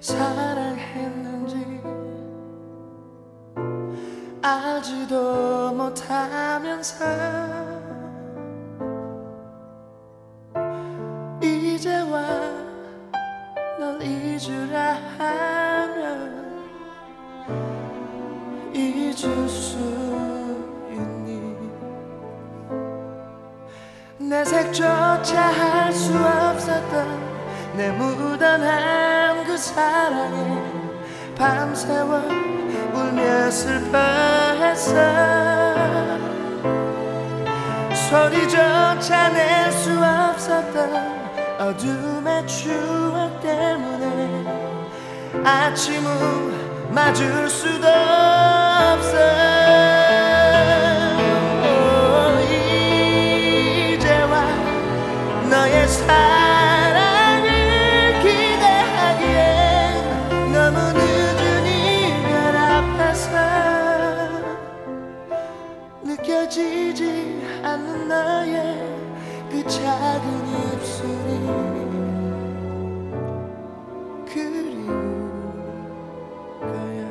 사랑했는지 알지도 못하면서 이제와 널 잊으라 하면 잊을 수 있니? 내색조차 할 수 없었던 내 묻어난 그 사랑에 밤새워 울며 슬퍼했어. 소리조차 낼 수 없었던 어둠의 추억 때문에 아침은 맞을 수도 없어. 이제와 너의 사랑을 기대하기엔 너무 늦은 이별 앞에서 느껴지지 않는 너의 그 작은 입술이 그리울 거야.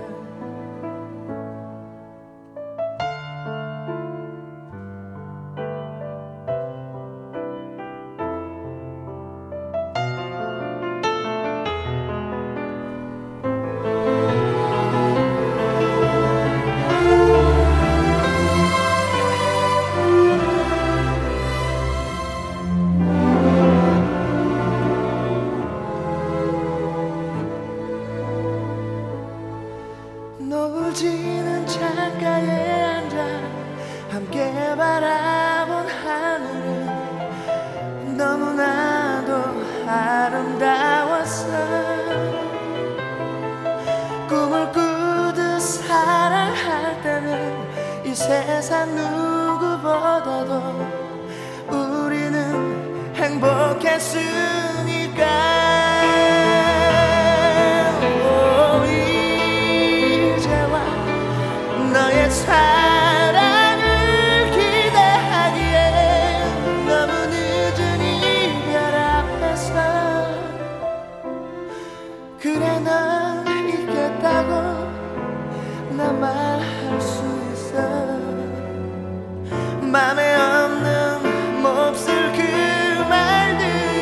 노을 지는 창가에 앉아 함께 바라본 하늘은 너무나도 아름다웠어. 꿈을 꾸듯 사랑할 때는 이 세상 누구보다도 우리는 행복했으니까. 너의 사랑을 기대하기엔 너무 늦은 이별 앞에서 그래 넌 있겠다고 나 말할 수 있어. 맘에 없는 몹쓸 그 말들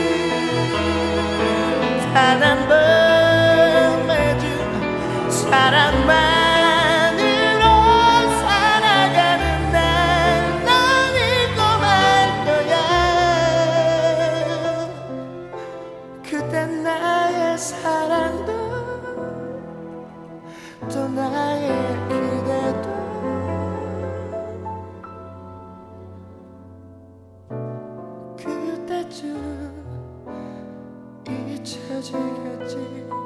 단 한 번 맺은 사랑만 나의 사랑도 또 나의 기대도 그때쯤 잊혀지겠지.